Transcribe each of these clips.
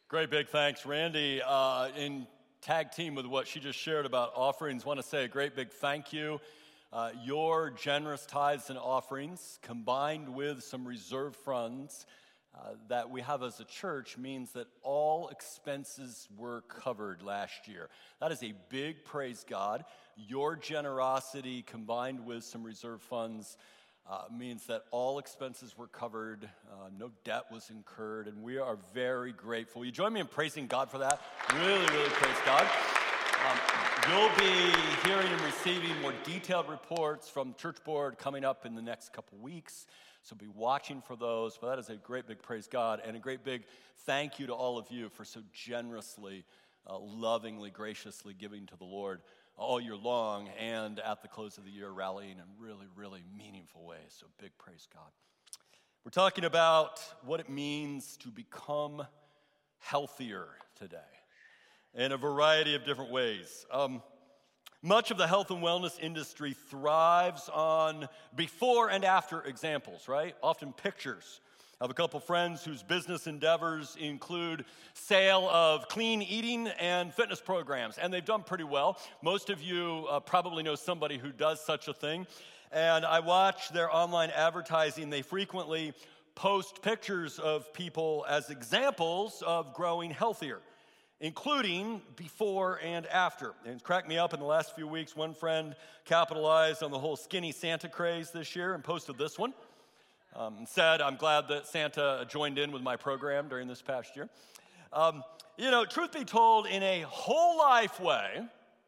Great big thanks, Randy. In tag team with what she just shared about offerings, want to say a great big thank you. Your generous tithes and offerings combined with some reserve funds that we have as a church means that all expenses were covered last year. That is a big praise God. Your generosity combined with some reserve funds means that all expenses were covered, no debt was incurred, and we are very grateful. You join me in praising God for that? Really, really praise God. You'll be hearing and receiving more detailed reports from Church Board coming up in the next couple weeks, so be watching for those. But that is a great big praise God, and a great big thank you to all of you for so generously, lovingly, graciously giving to the Lord all year long, and at the close of the year, rallying in really, really meaningful ways. So big praise God. We're talking about what it means to become healthier today in a variety of different ways. Much of the health and wellness industry thrives on before and after examples, right? Often pictures. I have a couple friends whose business endeavors include sale of clean eating and fitness programs, and they've done pretty well. Most of you probably know somebody who does such a thing, and I watch their online advertising. They frequently post pictures of people as examples of growing healthier, including before and after. And it's cracked me up in the last few weeks. One friend capitalized on the whole skinny Santa craze this year and posted this one. Said, I'm glad that Santa joined in with my program during this past year. Truth be told, in a whole life way,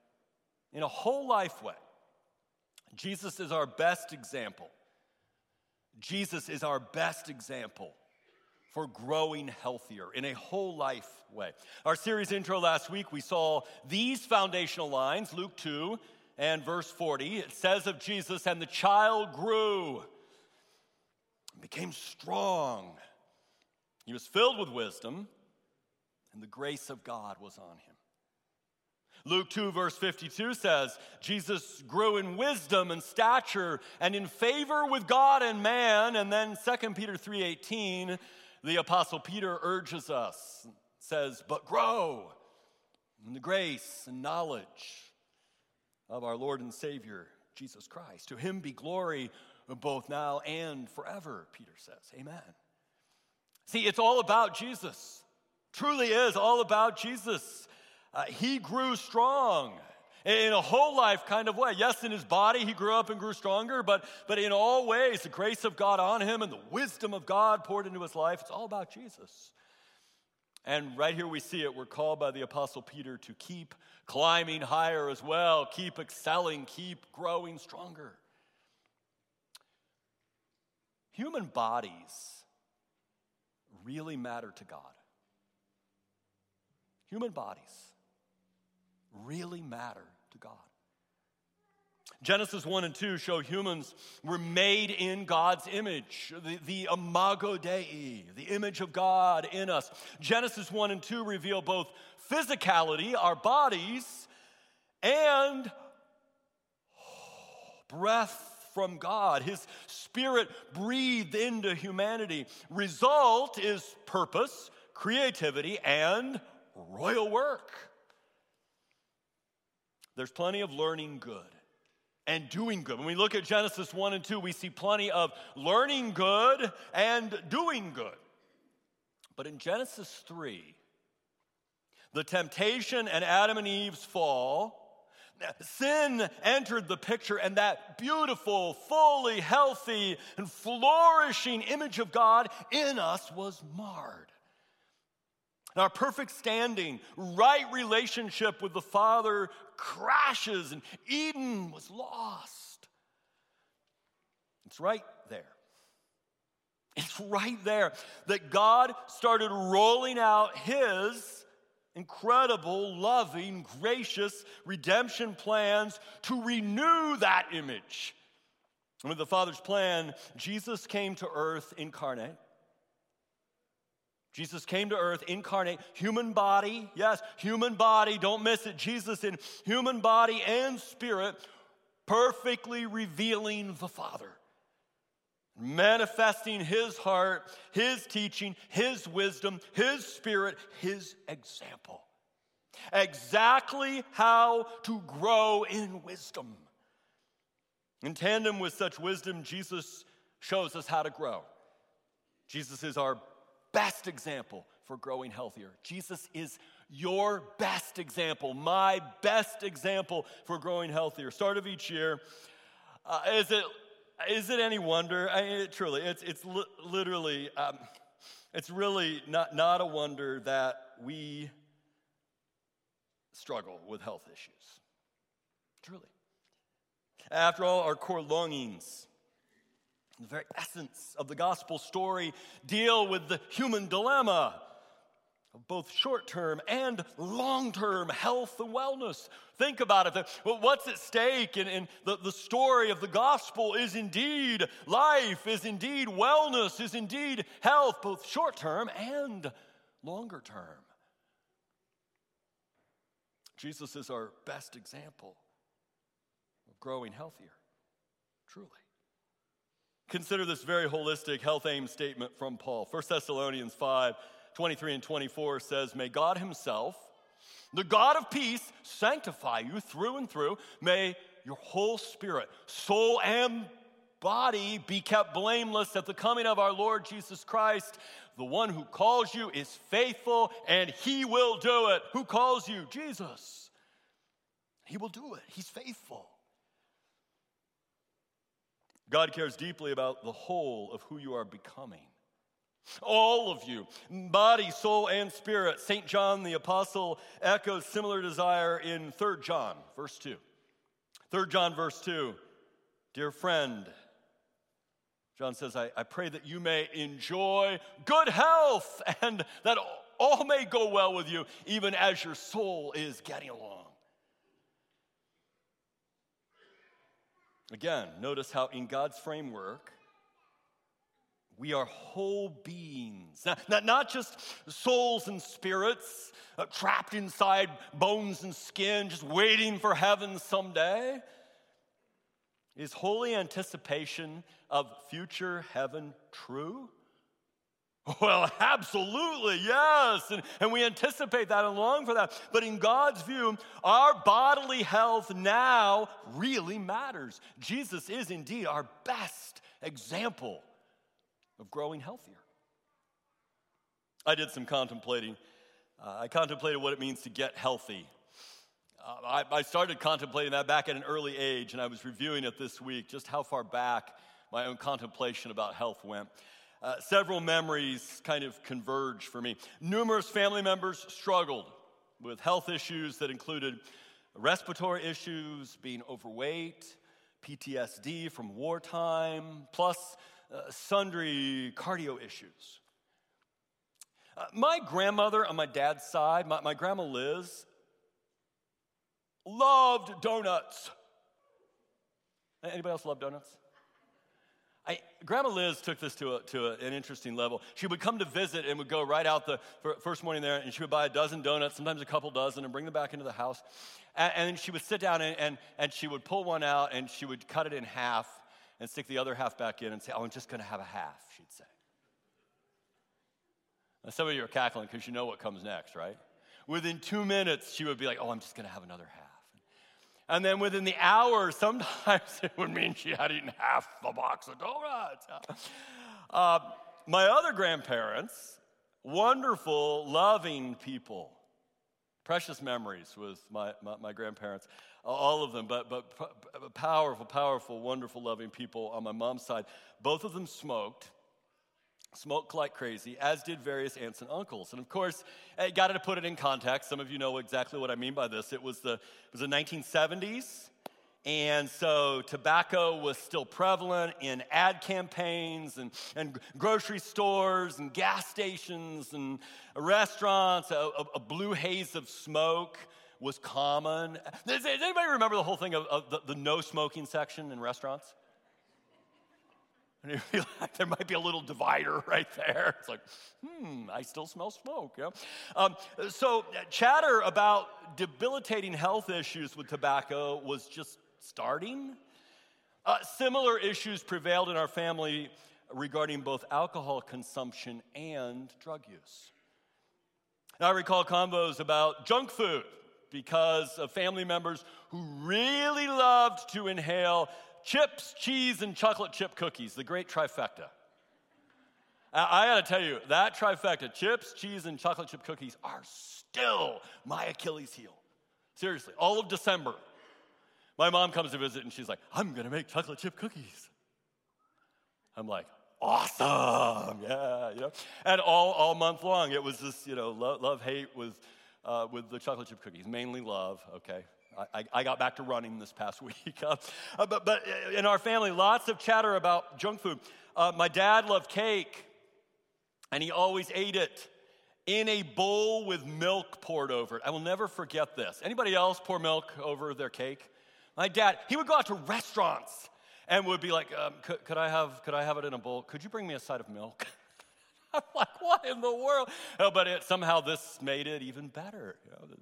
Jesus is our best example. Jesus is our best example for growing healthier in a whole life way. Our series intro last week, we saw these foundational lines, Luke 2 and verse 40. It says of Jesus, and the child grew, became strong. He was filled with wisdom, and the grace of God was on him. Luke 2 verse 52 says, Jesus grew in wisdom and stature and in favor with God and man. And then 2 Peter 3:18, the Apostle Peter urges us, says, but grow in the grace and knowledge of our Lord and Savior, Jesus Christ. To him be glory both now and forever, Peter says. Amen. See, it's all about Jesus. Truly is all about Jesus. He grew strong in a whole life kind of way. Yes, in his body, he grew up and grew stronger, but in all ways, the grace of God on him and the wisdom of God poured into his life, it's all about Jesus. And right here we see it. We're called by the Apostle Peter to keep climbing higher as well, keep excelling, keep growing stronger. Human bodies really matter to God. Human bodies really matter to God. Genesis 1 and 2 show humans were made in God's image, the imago Dei, the image of God in us. Genesis 1 and 2 reveal both physicality, our bodies, and breath from God, his spirit breathed into humanity. Result is purpose, creativity, and royal work. There's plenty of learning good and doing good. When we look at Genesis 1 and 2, we see plenty of learning good and doing good. But in Genesis 3, the temptation and Adam and Eve's fall, sin entered the picture, and that beautiful, fully healthy, and flourishing image of God in us was marred. And our perfect standing, right relationship with the Father crashes, and Eden was lost. It's right there. It's right there that God started rolling out his incredible, loving, gracious redemption plans to renew that image. And with the Father's plan, Jesus came to earth incarnate. Jesus came to earth incarnate, human body, yes, human body, don't miss it. Jesus in human body and spirit, perfectly revealing the Father. manifesting his heart, his teaching, his wisdom, his spirit, his example. Exactly how to grow in wisdom. In tandem with such wisdom, Jesus shows us how to grow. Jesus is our best example for growing healthier. Jesus is your best example, my best example for growing healthier. Start of each year. Is it any wonder? Truly, it's literally, it's really not a wonder that we struggle with health issues. Truly. After all, our core longings, the very essence of the gospel story, deal with the human dilemma of both short-term and long-term health and wellness. Think about it. What's at stake in the story of the gospel is indeed life, is indeed wellness, is indeed health, both short-term and longer term. Jesus is our best example of growing healthier, truly. Consider this very holistic health aim statement from Paul. 1 Thessalonians 5:23 and 24 says, "May God himself, the God of peace, sanctify you through and through. May your whole spirit, soul, and body be kept blameless at the coming of our Lord Jesus Christ. The one who calls you is faithful, and he will do it." Who calls you? Jesus. He will do it. He's faithful. God cares deeply about the whole of who you are becoming. All of you, body, soul, and spirit. St. John the Apostle echoes similar desire in 3 John, verse 2. 3 John, verse 2. Dear friend, John says, I pray that you may enjoy good health and that all may go well with you, even as your soul is getting along. Again, notice how in God's framework, we are whole beings, not just souls and spirits trapped inside bones and skin, just waiting for heaven someday. Is holy anticipation of future heaven true? Well, absolutely, yes. And we anticipate that and long for that. But in God's view, our bodily health now really matters. Jesus is indeed our best example of growing healthier. I did some contemplating. I contemplated what it means to get healthy. I started contemplating that back at an early age, and I was reviewing it this week, just how far back my own contemplation about health went. Several memories kind of converged for me. Numerous family members struggled with health issues that included respiratory issues, being overweight, PTSD from wartime, plus sundry cardio issues. My grandmother on my dad's side, my grandma Liz, loved donuts. Anybody else love donuts? Grandma Liz took this to an interesting level. She would come to visit and would go right out the first morning there, and she would buy a dozen donuts, sometimes a couple dozen, and bring them back into the house. And then she would sit down and she would pull one out, and she would cut it in half and stick the other half back in and say, "Oh, I'm just going to have a half," she'd say. Now, some of you are cackling because you know what comes next, right? Within 2 minutes, she would be like, "Oh, I'm just going to have another half." And then within the hour, sometimes it would mean she had eaten half a box of donuts. My other grandparents, wonderful, loving people. Precious memories with my grandparents, all of them, but powerful, wonderful, loving people on my mom's side. Both of them smoked like crazy, as did various aunts and uncles. And of course, I got to put it in context. Some of you know exactly what I mean by this. It was the 1970s, and so tobacco was still prevalent in ad campaigns and grocery stores and gas stations and restaurants. A blue haze of smoke was common. Does anybody remember the whole thing of the no smoking section in restaurants? And you feel like there might be a little divider right there. It's like, I still smell smoke. Yeah? So chatter about debilitating health issues with tobacco was just starting. Similar issues prevailed in our family regarding both alcohol consumption and drug use. And I recall combos about junk food because of family members who really loved to inhale chips, cheese, and chocolate chip cookies, the great trifecta. I gotta tell you, that trifecta, chips, cheese, and chocolate chip cookies, are still my Achilles heel. Seriously, all of December, my mom comes to visit and she's like, I'm gonna make chocolate chip cookies. I'm like, awesome, yeah, you know. And all month long, it was this, love-hate with the chocolate chip cookies, mainly love, okay. I got back to running this past week. But in our family, lots of chatter about junk food. My dad loved cake, and he always ate it in a bowl with milk poured over it. I will never forget this. Anybody else pour milk over their cake? My dad, he would go out to restaurants and would be like, could I have it in a bowl? Could you bring me a side of milk? I'm like, what in the world? Oh, but somehow this made it even better.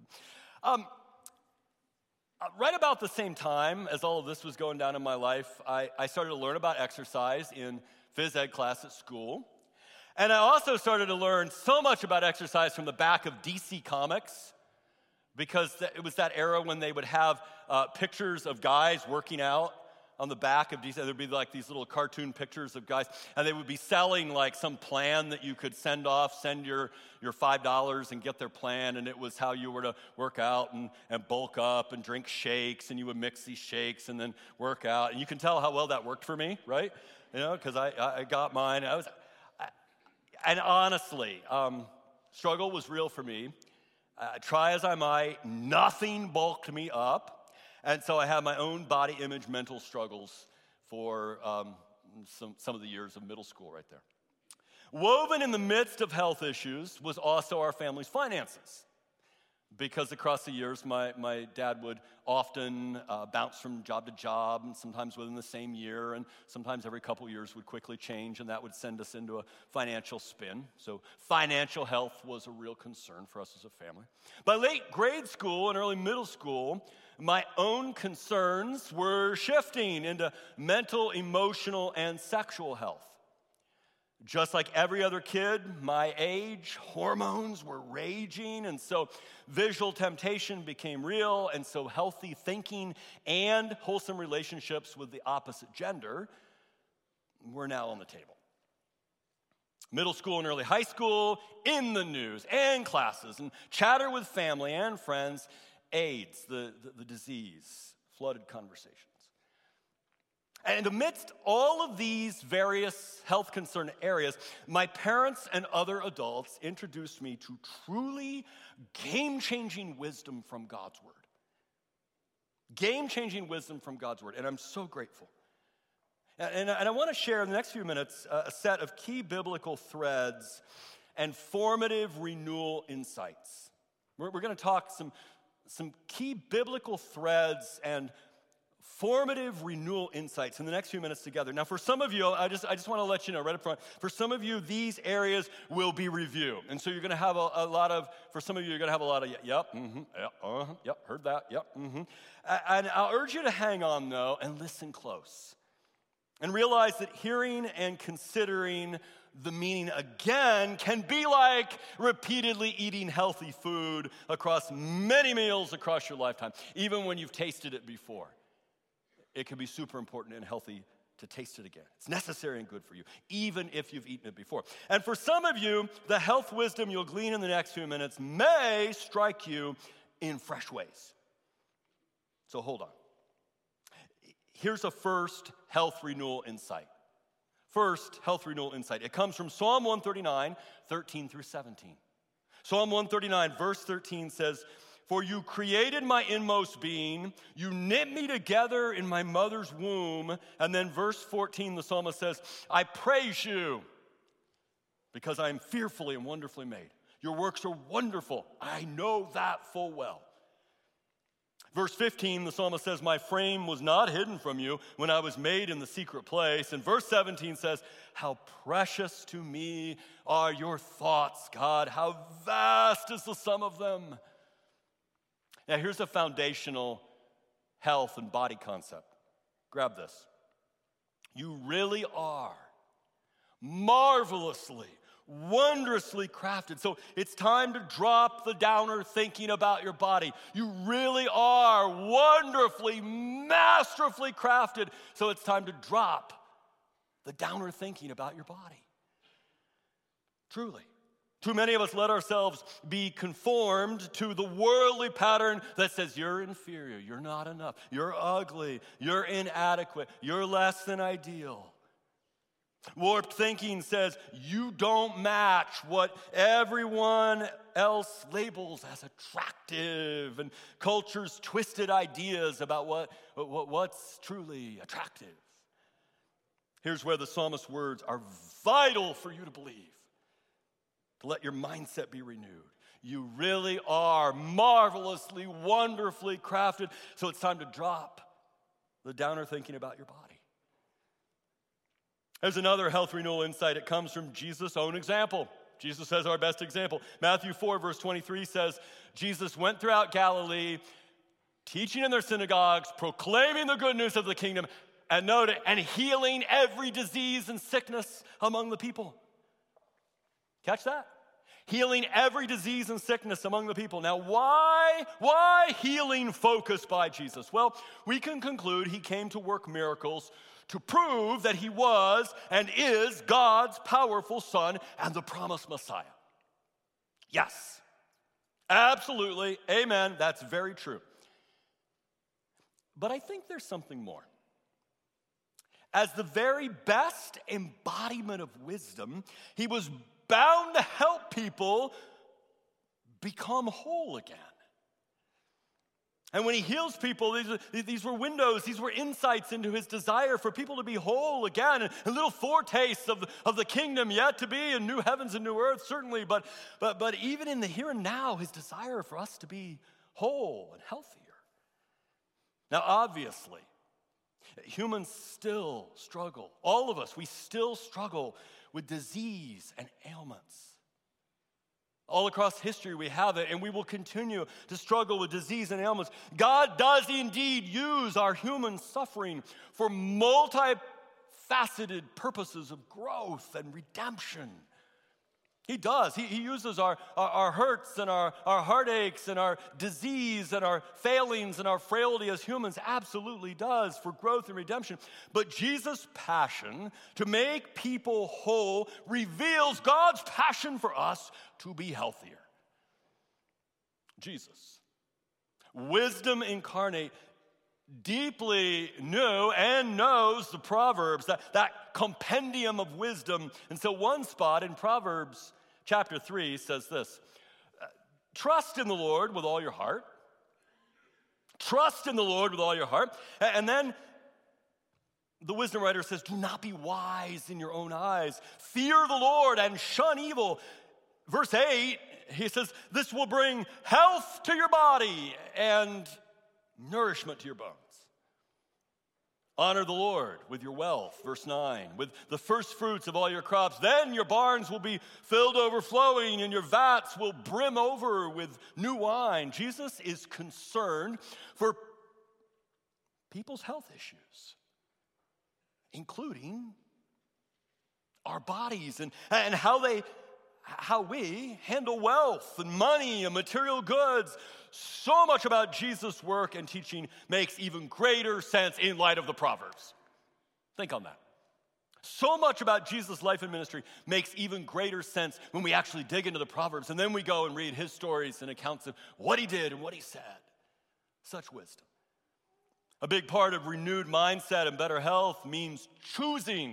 Right about the same time as all of this was going down in my life, I started to learn about exercise in phys ed class at school. And I also started to learn so much about exercise from the back of DC Comics, because it was that era when they would have pictures of guys working out on the back of DC. There'd be like these little cartoon pictures of guys, and they would be selling like some plan that you could send your $5 and get their plan, and it was how you were to work out and bulk up and drink shakes, and you would mix these shakes and then work out. And you can tell how well that worked for me, right? Because I got mine. And honestly, struggle was real for me. Try as I might, nothing bulked me up. And so I had my own body image mental struggles for some of the years of middle school right there. Woven in the midst of health issues was also our family's finances. Because across the years, my dad would often bounce from job to job, and sometimes within the same year, and sometimes every couple years would quickly change, and that would send us into a financial spin. So financial health was a real concern for us as a family. By late grade school and early middle school, my own concerns were shifting into mental, emotional, and sexual health. Just like every other kid my age, hormones were raging, and so visual temptation became real, and so healthy thinking and wholesome relationships with the opposite gender were now on the table. Middle school and early high school, in the news and classes, and chatter with family and friends, AIDS, the disease, flooded conversations. And amidst all of these various health concern areas, my parents and other adults introduced me to truly game-changing wisdom from God's Word. Game-changing wisdom from God's Word, and I'm so grateful. And I want to share in the next few minutes a set of key biblical threads and formative renewal insights. We're going to talk some key biblical threads and formative renewal insights in the next few minutes together. Now, for some of you, I just want to let you know right up front, for some of you, these areas will be review. And so you're going to have a lot of, for some of you, you're going to have a lot of, yep, yep, heard that, yep, And I'll urge you to hang on, though, and listen close. And realize that hearing and considering the meaning again can be like repeatedly eating healthy food across many meals across your lifetime, even when you've tasted it before. It can be super important and healthy to taste it again. It's necessary and good for you, even if you've eaten it before. And for some of you, the health wisdom you'll glean in the next few minutes may strike you in fresh ways. So hold on. Here's a first health renewal insight. First health renewal insight. It comes from Psalm 139, 13 through 17. Psalm 139, verse 13 says, "For you created my inmost being, you knit me together in my mother's womb." And then verse 14, the psalmist says, "I praise you because I am fearfully and wonderfully made. Your works are wonderful. I know that full well." Verse 15, the psalmist says, "My frame was not hidden from you when I was made in the secret place." And verse 17 says, "How precious to me are your thoughts, God. How vast is the sum of them." Now, here's a foundational health and body concept. Grab this. You really are marvelously, wondrously crafted. So it's time to drop the downer thinking about your body. You really are wonderfully, masterfully crafted. So it's time to drop the downer thinking about your body. Truly. Too many of us let ourselves be conformed to the worldly pattern that says you're inferior, you're not enough, you're ugly, you're inadequate, you're less than ideal. Warped thinking says you don't match what everyone else labels as attractive, and culture's twisted ideas about what's truly attractive. Here's where the psalmist's words are vital for you to believe. To let your mindset be renewed. You really are marvelously, wonderfully crafted. So it's time to drop the downer thinking about your body. There's another health renewal insight. It comes from Jesus' own example. Jesus says our best example. Matthew 4, verse 23 says, Jesus went throughout Galilee, teaching in their synagogues, proclaiming the good news of the kingdom, and healing every disease and sickness among the people. Catch that? Healing every disease and sickness among the people. Now, why healing focused by Jesus? Well, we can conclude he came to work miracles to prove that he was and is God's powerful Son and the promised Messiah. Yes, absolutely, amen, that's very true. But I think there's something more. As the very best embodiment of wisdom, he was bound to help people become whole again. And when he heals people, these were windows, these were insights into his desire for people to be whole again, and little foretastes of the kingdom yet to be, and new heavens and new earth, certainly, but even in the here and now, his desire for us to be whole and healthier. Now, obviously, humans still struggle. All of us, we still struggle with disease and ailments. All across history we have it, and we will continue to struggle with disease and ailments. God does indeed use our human suffering for multifaceted purposes of growth and redemption. He does. He uses our hurts and our heartaches and our disease and our failings and our frailty as humans, absolutely does, for growth and redemption. But Jesus' passion to make people whole reveals God's passion for us to be healthier. Jesus, wisdom incarnate, deeply knew and knows the Proverbs, that compendium of wisdom. And so one spot in Proverbs chapter 3 says this: trust in the Lord with all your heart. Trust in the Lord with all your heart. And then the wisdom writer says, do not be wise in your own eyes. Fear the Lord and shun evil. Verse 8, he says, this will bring health to your body and nourishment to your bones. Honor the Lord with your wealth, verse 9, with the first fruits of all your crops. Then your barns will be filled overflowing and your vats will brim over with new wine. Jesus is concerned for people's health issues, including our bodies and how we handle wealth and money and material goods. So much about Jesus' work and teaching makes even greater sense in light of the Proverbs. Think on that. So much about Jesus' life and ministry makes even greater sense when we actually dig into the Proverbs, and then we go and read his stories and accounts of what he did and what he said. Such wisdom. A big part of renewed mindset and better health means choosing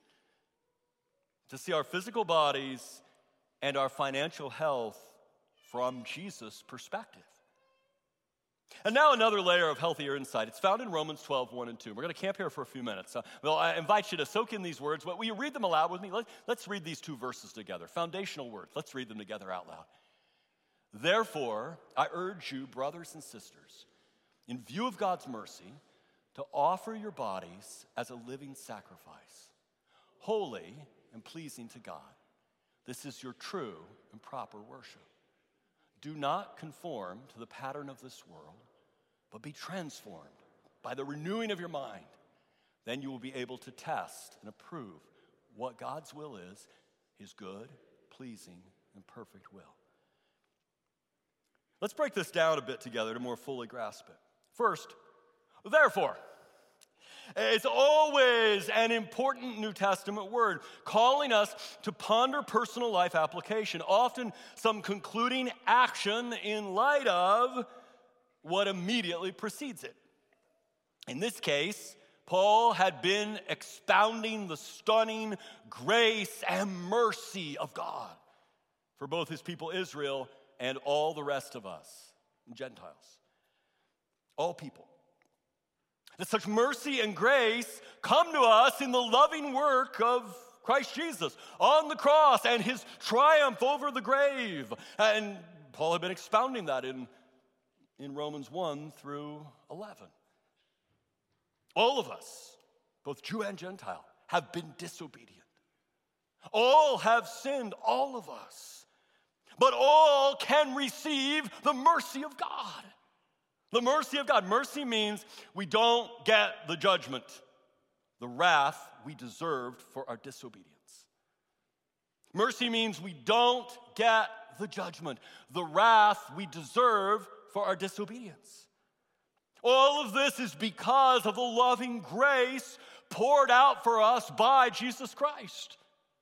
to see our physical bodies and our financial health from Jesus' perspective. And now another layer of healthier insight. It's found in Romans 12, 1 and 2. We're going to camp here for a few minutes. Well, I invite you to soak in these words, but will you read them aloud with me? Let's read these two verses together. Foundational words. Let's read them together out loud. Therefore, I urge you, brothers and sisters, in view of God's mercy, to offer your bodies as a living sacrifice, holy and pleasing to God. This is your true and proper worship. Do not conform to the pattern of this world, but be transformed by the renewing of your mind. Then you will be able to test and approve what God's will is, his good, pleasing, and perfect will. Let's break this down a bit together to more fully grasp it. First, therefore. It's always an important New Testament word, calling us to ponder personal life application, often some concluding action in light of what immediately precedes it. In this case, Paul had been expounding the stunning grace and mercy of God for both his people Israel and all the rest of us, Gentiles, all people. That such mercy and grace come to us in the loving work of Christ Jesus on the cross and his triumph over the grave. And Paul had been expounding that in Romans 1 through 11. All of us, both Jew and Gentile, have been disobedient. All have sinned, all of us. But all can receive the mercy of God. The mercy of God. Mercy means we don't get the judgment, the wrath we deserved for our disobedience. Mercy means we don't get the judgment, the wrath we deserve for our disobedience. All of this is because of the loving grace poured out for us by Jesus Christ.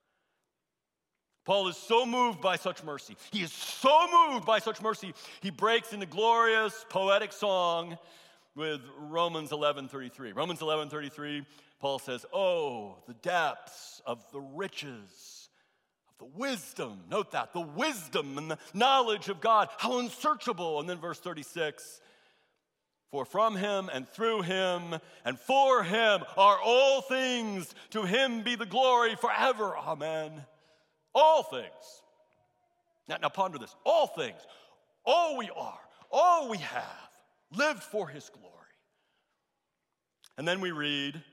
Paul is so moved by such mercy. He is so moved by such mercy, he breaks into glorious poetic song with Romans 11:33. Romans 11:33, Paul says, "Oh, the depths of the riches of the wisdom." Note that, the wisdom and the knowledge of God, how unsearchable. And then verse 36, "For from him and through him and for him are all things. To him be the glory forever. Amen." All things. Now ponder this. All things, all we are, all we have, lived for his glory. And then we read,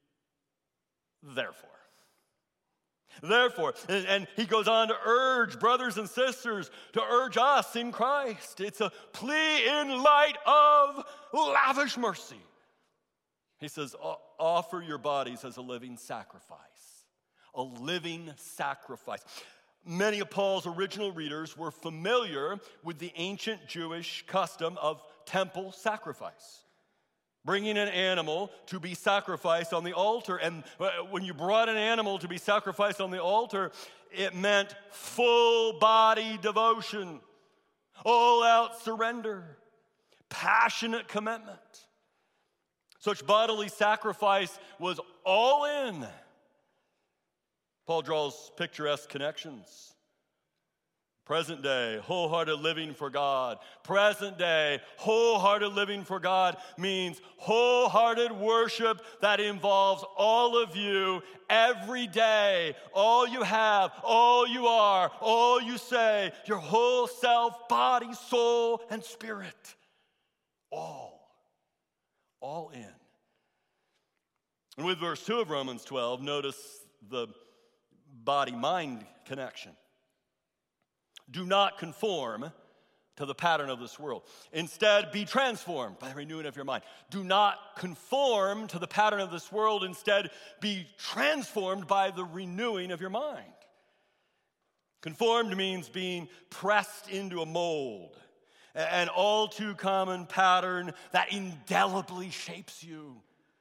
therefore. Therefore, and he goes on to urge brothers and sisters to urge us in Christ. It's a plea in light of lavish mercy. He says, offer your bodies as a living sacrifice. A living sacrifice. Many of Paul's original readers were familiar with the ancient Jewish custom of temple sacrifice. Bringing an animal to be sacrificed on the altar. And when you brought an animal to be sacrificed on the altar, it meant full body devotion, all out surrender, passionate commitment. Such bodily sacrifice was all in. Paul draws picturesque connections. Present day, wholehearted living for God. Present day, wholehearted living for God means wholehearted worship that involves all of you every day. All you have, all you are, all you say, your whole self, body, soul, and spirit. All in. And with verse 2 of Romans 12, notice the body-mind connection. Do not conform to the pattern of this world. Instead, be transformed by the renewing of your mind. Do not conform to the pattern of this world. Instead, be transformed by the renewing of your mind. Conformed means being pressed into a mold, an all too common pattern that indelibly shapes you.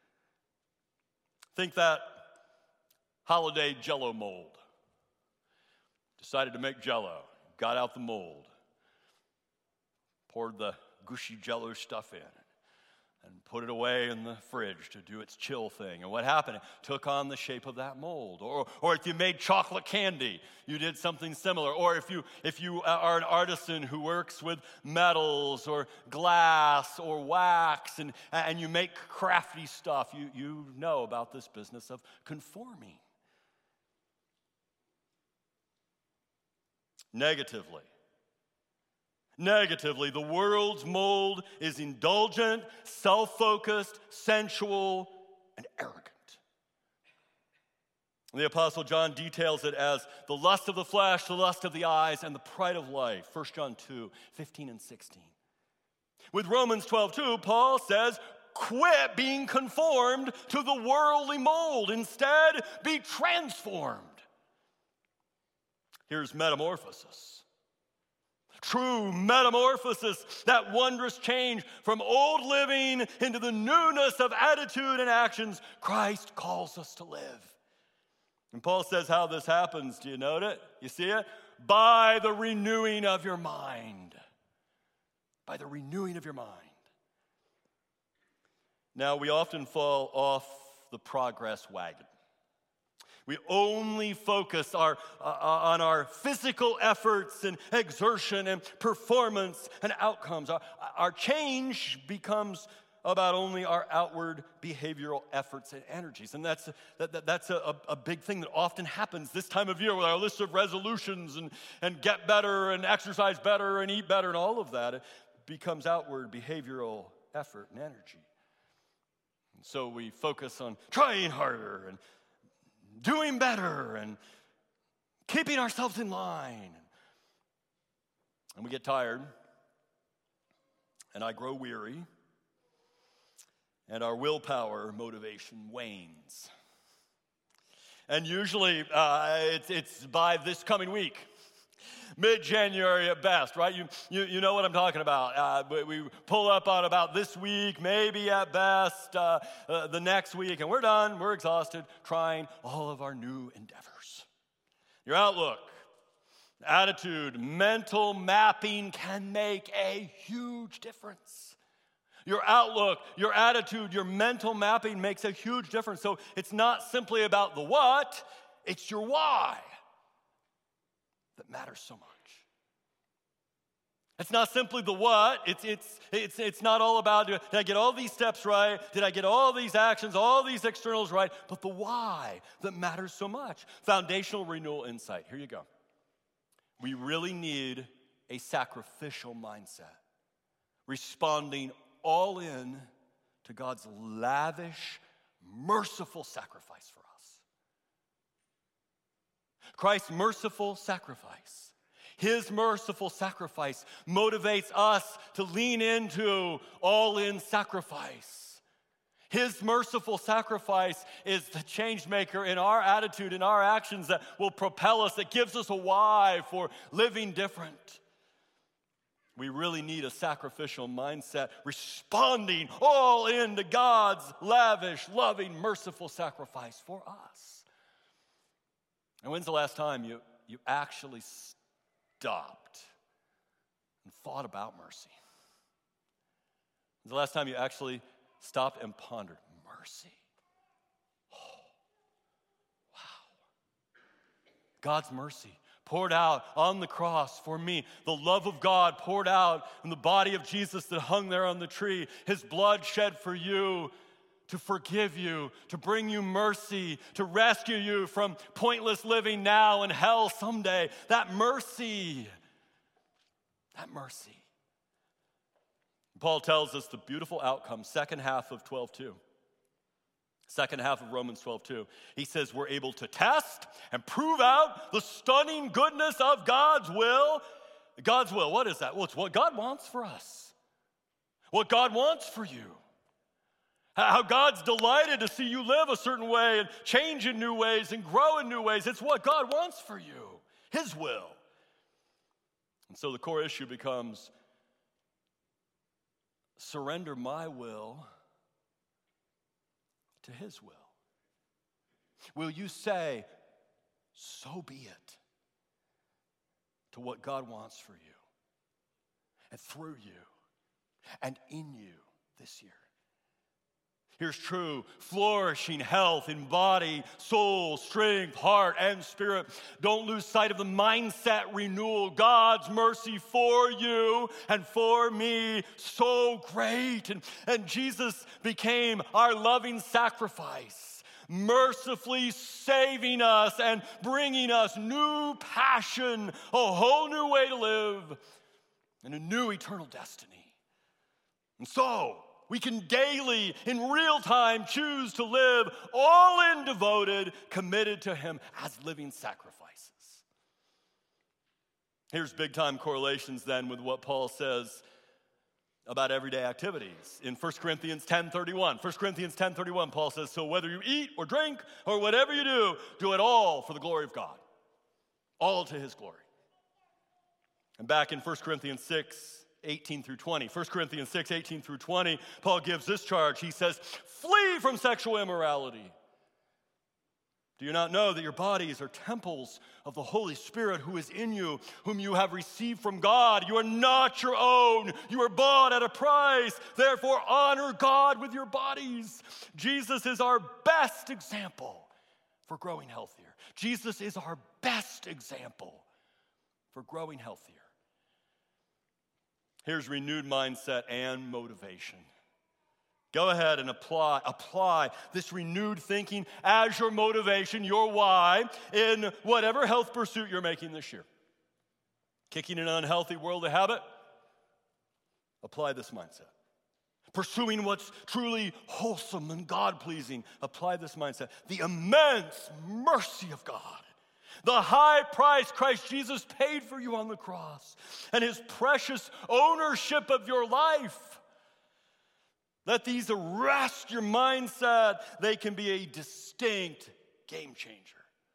Think that holiday Jell-O mold. Decided to make Jell-O. Got out the mold. Poured the gushy Jell-O stuff in and put it away in the fridge to do its chill thing. And what happened? It took on the shape of that mold. Or if you made chocolate candy, you did something similar. Or if you are an artisan who works with metals or glass or wax and you make crafty stuff, you know about this business of conforming. Negatively, the world's mold is indulgent, self-focused, sensual, and arrogant. The Apostle John details it as the lust of the flesh, the lust of the eyes, and the pride of life. 1 John 2, 15 and 16. With Romans 12:2, Paul says, quit being conformed to the worldly mold. Instead, be transformed. Here's metamorphosis. True metamorphosis, that wondrous change from old living into the newness of attitude and actions Christ calls us to live. And Paul says how this happens. Do you note it? You see it? By the renewing of your mind. By the renewing of your mind. Now, we often fall off the progress wagon. We only focus on our physical efforts and exertion and performance and outcomes. Our change becomes about only our outward behavioral efforts and energies. And that's a big thing that often happens this time of year with our list of resolutions and get better and exercise better and eat better and all of that. It becomes outward behavioral effort and energy. And so we focus on trying harder and doing better and keeping ourselves in line. And we get tired, and I grow weary, and our willpower motivation wanes. And usually it's by this coming week, mid-January at best, right? You know what I'm talking about. We pull up on about this week, maybe at best the next week, and we're done, we're exhausted, trying all of our new endeavors. Your outlook, attitude, mental mapping can make a huge difference. Your outlook, your attitude, your mental mapping makes a huge difference. So it's not simply about the what, it's your why that matters so much. It's not simply the what, it's not all about, did I get all these steps right? Did I get all these actions, all these externals right? But the why that matters so much. Foundational renewal insight. Here you go. We really need a sacrificial mindset, responding all in to God's lavish, merciful sacrifice for us. Christ's merciful sacrifice, his merciful sacrifice motivates us to lean into all-in sacrifice. His merciful sacrifice is the change maker in our attitude, in our actions that will propel us, that gives us a why for living different. We really need a sacrificial mindset, responding all in to God's lavish, loving, merciful sacrifice for us. And when's the last time you actually stopped and thought about mercy? When's the last time you actually stopped and pondered mercy? Oh, wow. God's mercy poured out on the cross for me. The love of God poured out in the body of Jesus that hung there on the tree. His blood shed for you, to forgive you, to bring you mercy, to rescue you from pointless living now and hell someday. That mercy. Paul tells us the beautiful outcome, second half of 12:2. Second half of Romans 12:2. He says we're able to test and prove out the stunning goodness of God's will. God's will, what is that? Well, it's what God wants for us. What God wants for you. How God's delighted to see you live a certain way and change in new ways and grow in new ways. It's what God wants for you, his will. And so the core issue becomes, surrender my will to his will. Will you say, so be it, to what God wants for you and through you and in you this year? Here's true, flourishing health in body, soul, strength, heart, and spirit. Don't lose sight of the mindset renewal. God's mercy for you and for me, so great. And Jesus became our loving sacrifice, mercifully saving us and bringing us new passion, a whole new way to live, and a new eternal destiny. And so, we can daily, in real time, choose to live all in, devoted, committed to him as living sacrifices. Here's big time correlations then with what Paul says about everyday activities. In 1 Corinthians 10:31, Paul says, so whether you eat or drink or whatever you do it all for the glory of God. All to his glory. And back in 1 Corinthians 6:18-20, Paul gives this charge. He says, flee from sexual immorality. Do you not know that your bodies are temples of the Holy Spirit who is in you, whom you have received from God? You are not your own. You are bought at a price. Therefore, honor God with your bodies. Jesus is our best example for growing healthier. Jesus is our best example for growing healthier. Here's renewed mindset and motivation. Go ahead and apply this renewed thinking as your motivation, your why, in whatever health pursuit you're making this year. Kicking an unhealthy worldly habit? Apply this mindset. Pursuing what's truly wholesome and God-pleasing? Apply this mindset. The immense mercy of God. The high price Christ Jesus paid for you on the cross. And his precious ownership of your life. Let these arrest your mindset. They can be a distinct game changer.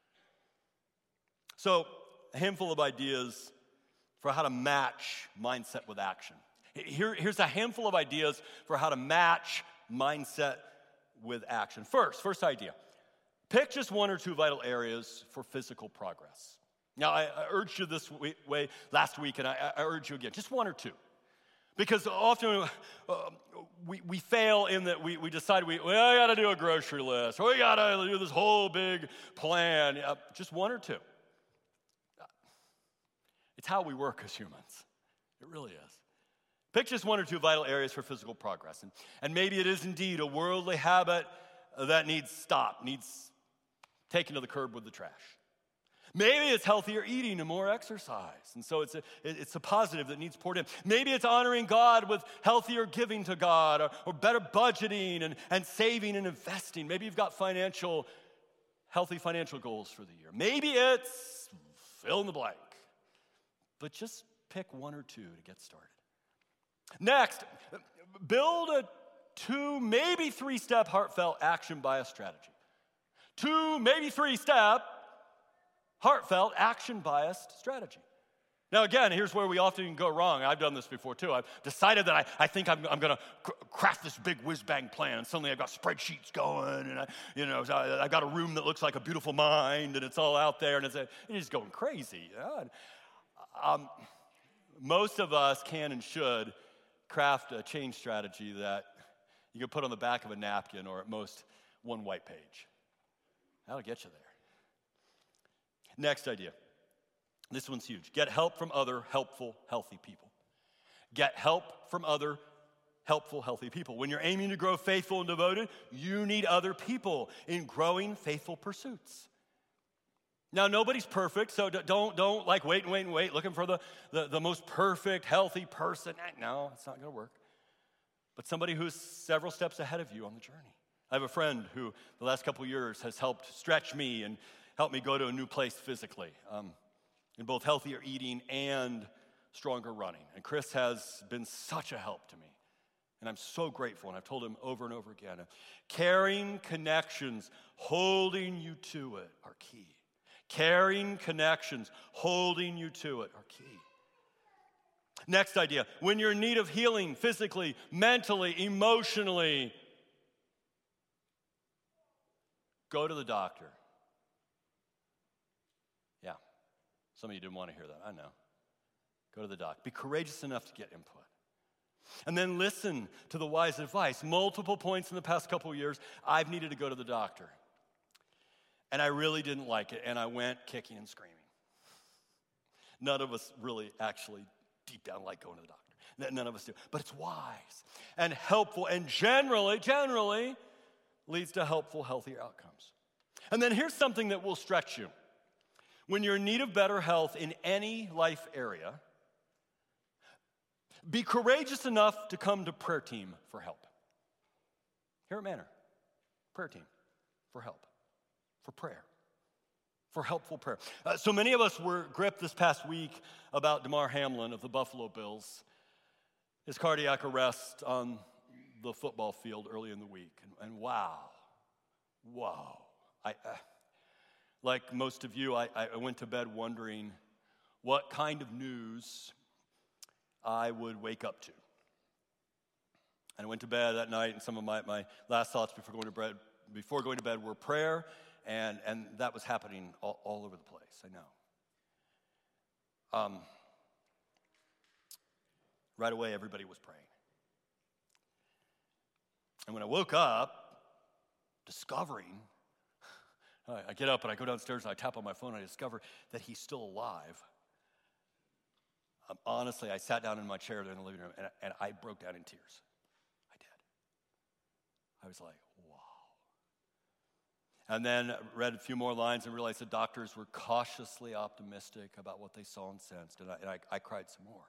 So, a handful of ideas for how to match mindset with action. Here's a handful of ideas for how to match mindset with action. First idea. Pick just one or two vital areas for physical progress. Now, I urged you this way last week, and I urge you again. Just one or two. Because often we fail in that we decide we got to do a grocery list, or we got to do this whole big plan. Just one or two. It's how we work as humans. It really is. Pick just one or two vital areas for physical progress. And maybe it is indeed a worldly habit that needs stopped, needs taken to the curb with the trash. Maybe it's healthier eating and more exercise, and so it's a positive that needs poured in. Maybe it's honoring God with healthier giving to God, or better budgeting and saving and investing. Maybe you've got healthy financial goals for the year. Maybe it's fill in the blank. But just pick one or two to get started. Next, build a 2, maybe 3-step heartfelt action bias strategy. 2, maybe 3-step heartfelt, action-biased strategy. Now, again, here's where we often go wrong. I've done this before, too. I've decided that I think I'm going to craft this big whiz-bang plan, and suddenly I've got spreadsheets going, and I've got a room that looks like a beautiful mind, and it's all out there, and it's just going crazy. Most of us can and should craft a change strategy that you can put on the back of a napkin, or at most one white page. That'll get you there. Next idea. This one's huge. Get help from other helpful, healthy people. Get help from other helpful, healthy people. When you're aiming to grow faithful and devoted, you need other people in growing faithful pursuits. Now, nobody's perfect, so don't like wait, looking for the most perfect, healthy person. No, it's not going to work. But somebody who's several steps ahead of you on the journey. I have a friend who the last couple years has helped stretch me and help me go to a new place physically, in both healthier eating and stronger running. And Chris has been such a help to me. And I'm so grateful, and I've told him over and over again, caring connections, holding you to it are key. Caring connections, holding you to it are key. Next idea, when you're in need of healing physically, mentally, emotionally, go to the doctor. Yeah, some of you didn't want to hear that, I know. Go to the doc. Be courageous enough to get input. And then listen to the wise advice. Multiple points in the past couple of years, I've needed to go to the doctor. And I really didn't like it, and I went kicking and screaming. None of us really actually deep down like going to the doctor. None of us do. But it's wise and helpful, and generally leads to helpful, healthier outcomes. And then here's something that will stretch you. When you're in need of better health in any life area, be courageous enough to come to prayer team for help. Here at Manor, prayer team for help, for prayer, for helpful prayer. So many of us were gripped this past week about Damar Hamlin of the Buffalo Bills his cardiac arrest on the football field early in the week. And wow. Like most of you, I went to bed wondering what kind of news I would wake up to. And I went to bed that night, and some of my last thoughts before going to bed were prayer, and that was happening all over the place, I know. Right away, everybody was praying. And when I woke up, discovering, I get up and I go downstairs and I tap on my phone and I discover that he's still alive. Honestly, I sat down in my chair there in the living room and I broke down in tears. I did. I was like, wow. And then read a few more lines and realized the doctors were cautiously optimistic about what they saw and sensed, and I cried some more.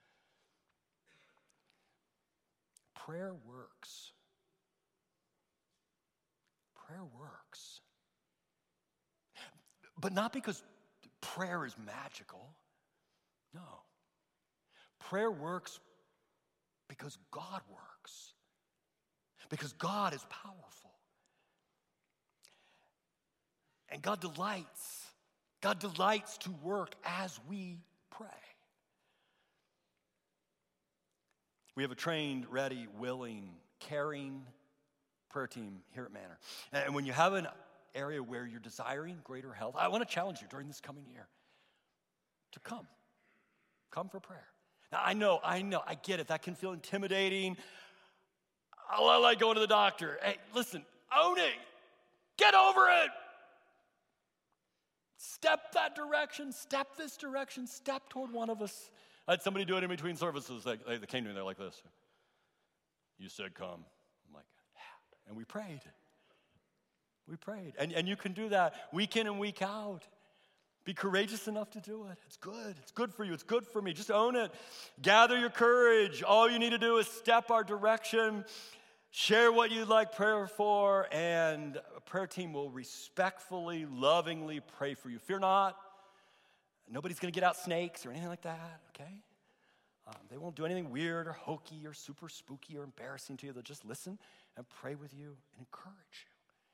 Prayer works. Prayer works. But not because prayer is magical. No. Prayer works because God works. Because God is powerful. And God delights to work as we pray. We have a trained, ready, willing, caring prayer team here at Manor. And when you have an area where you're desiring greater health, I want to challenge you during this coming year to come. Come for prayer. Now, I know, I get it. That can feel intimidating. I like going to the doctor. Hey, listen, own it. Get over it. Step that direction. Step this direction. Step toward one of us. I had somebody do it in between services. They came to me, they're like this. You said come. I'm like, yeah. And we prayed. We prayed. And you can do that week in and week out. Be courageous enough to do it. It's good. It's good for you. It's good for me. Just own it. Gather your courage. All you need to do is step our direction. Share what you'd like prayer for, and a prayer team will respectfully, lovingly pray for you. Fear not. Nobody's going to get out snakes or anything like that, okay? They won't do anything weird or hokey or super spooky or embarrassing to you. They'll just listen and pray with you and encourage you.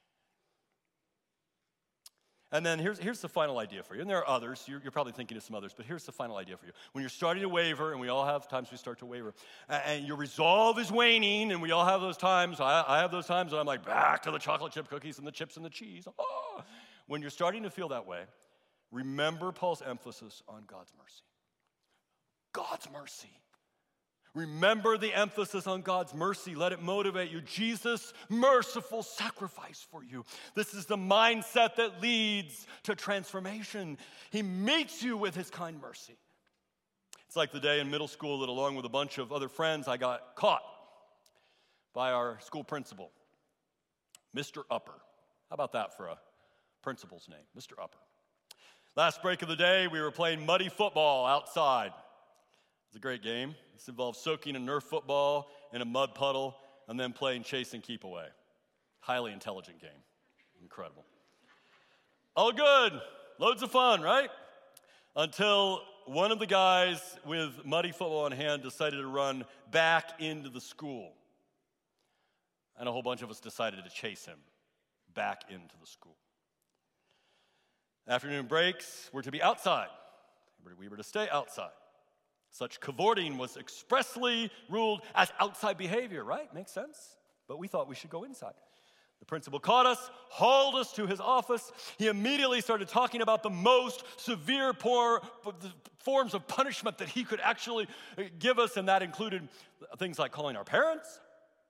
And then here's the final idea for you. And there are others. You're probably thinking of some others, but here's the final idea for you. When you're starting to waver, and we all have times we start to waver, and your resolve is waning, and we all have those times. I have those times when I'm like, back to the chocolate chip cookies and the chips and the cheese. Oh. When you're starting to feel that way, remember Paul's emphasis on God's mercy. God's mercy. Remember the emphasis on God's mercy. Let it motivate you. Jesus' merciful sacrifice for you. This is the mindset that leads to transformation. He meets you with his kind mercy. It's like the day in middle school that, along with a bunch of other friends, I got caught by our school principal, Mr. Upper. How about that for a principal's name, Mr. Upper? Last break of the day, we were playing muddy football outside. It's a great game. This involves soaking a Nerf football in a mud puddle and then playing chase and keep away. Highly intelligent game. Incredible. All good. Loads of fun, right? Until one of the guys with muddy football in hand decided to run back into the school. And a whole bunch of us decided to chase him back into the school. Afternoon breaks were to be outside. We were to stay outside. Such cavorting was expressly ruled as outside behavior, right? Makes sense? But we thought we should go inside. The principal caught us, hauled us to his office. He immediately started talking about the most severe forms of punishment that he could actually give us, and that included things like calling our parents,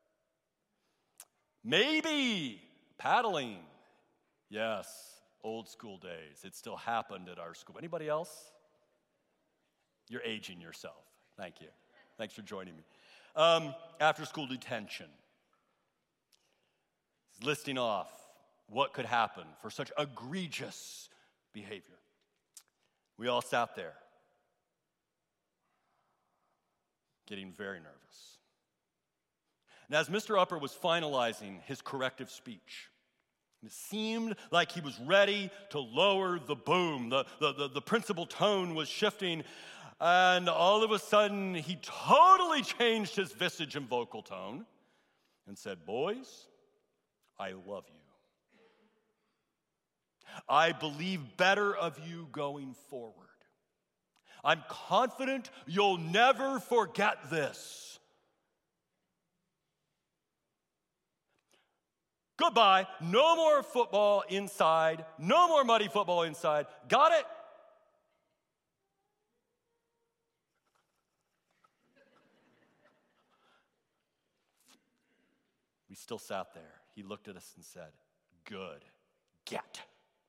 maybe paddling. Yes, old school days. It still happened at our school. Anybody else? You're aging yourself. Thank you. Thanks for joining me. After school detention. He's listing off what could happen for such egregious behavior. We all sat there, getting very nervous. And as Mr. Upper was finalizing his corrective speech, it seemed like he was ready to lower the boom. The principal tone was shifting. And all of a sudden, he totally changed his visage and vocal tone and said, "Boys, I love you. I believe better of you going forward. I'm confident you'll never forget this. Goodbye. No more football inside. No more muddy football inside. Got it?" We still sat there. He looked at us and said, "Good. Get."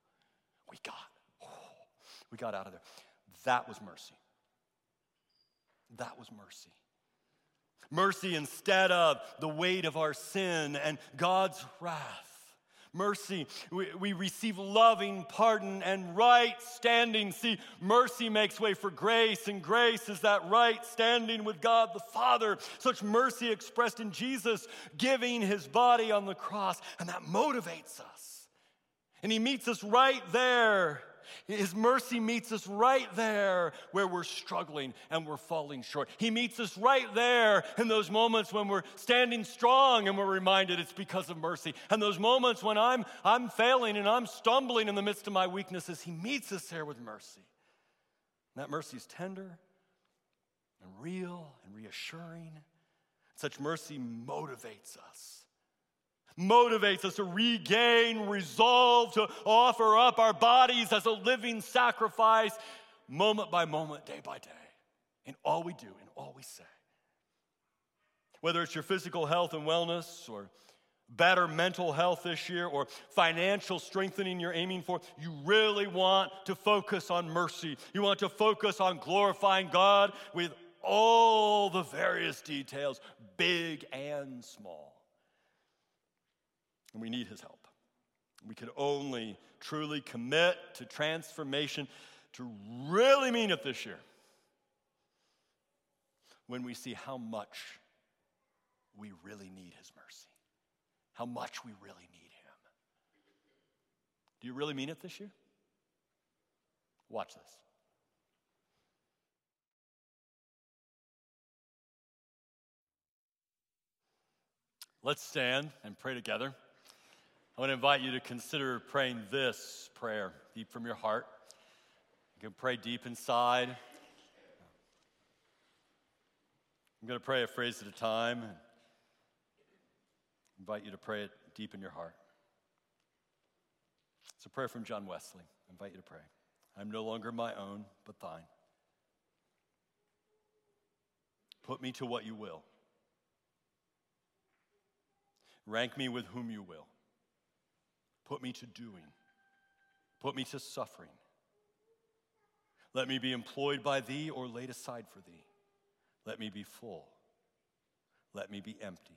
We got out of there. That was mercy. That was mercy. Mercy instead of the weight of our sin and God's wrath. Mercy, we receive loving pardon and right standing. See, mercy makes way for grace, and grace is that right standing with God the Father. Such mercy expressed in Jesus giving his body on the cross, and that motivates us. And he meets us right there. His mercy meets us right there where we're struggling and we're falling short. He meets us right there in those moments when we're standing strong and we're reminded it's because of mercy. And those moments when I'm failing and I'm stumbling in the midst of my weaknesses, he meets us there with mercy. And that mercy is tender and real and reassuring. Such mercy motivates us. Motivates us to regain resolve, to offer up our bodies as a living sacrifice, moment by moment, day by day, in all we do, in all we say. Whether it's your physical health and wellness, or better mental health this year, or financial strengthening you're aiming for, you really want to focus on mercy. You want to focus on glorifying God with all the various details, big and small. And we need his help. We can only truly commit to transformation, to really mean it this year, when we see how much we really need his mercy, how much we really need him. Do you really mean it this year? Watch this. Let's stand and pray together. I want to invite you to consider praying this prayer deep from your heart. You can pray deep inside. I'm going to pray a phrase at a time and invite you to pray it deep in your heart. It's a prayer from John Wesley. I invite you to pray. I'm no longer my own, but thine. Put me to what you will. Rank me with whom you will. Put me to doing. Put me to suffering. Let me be employed by thee or laid aside for thee. Let me be full. Let me be empty.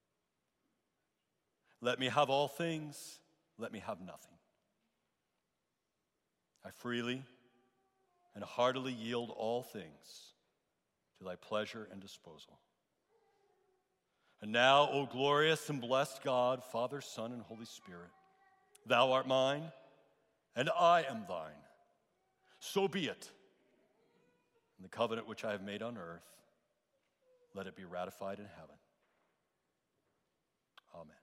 Let me have all things. Let me have nothing. I freely and heartily yield all things to thy pleasure and disposal. And now, O glorious and blessed God, Father, Son, and Holy Spirit, thou art mine, and I am thine. So be it. And the covenant which I have made on earth, let it be ratified in heaven. Amen.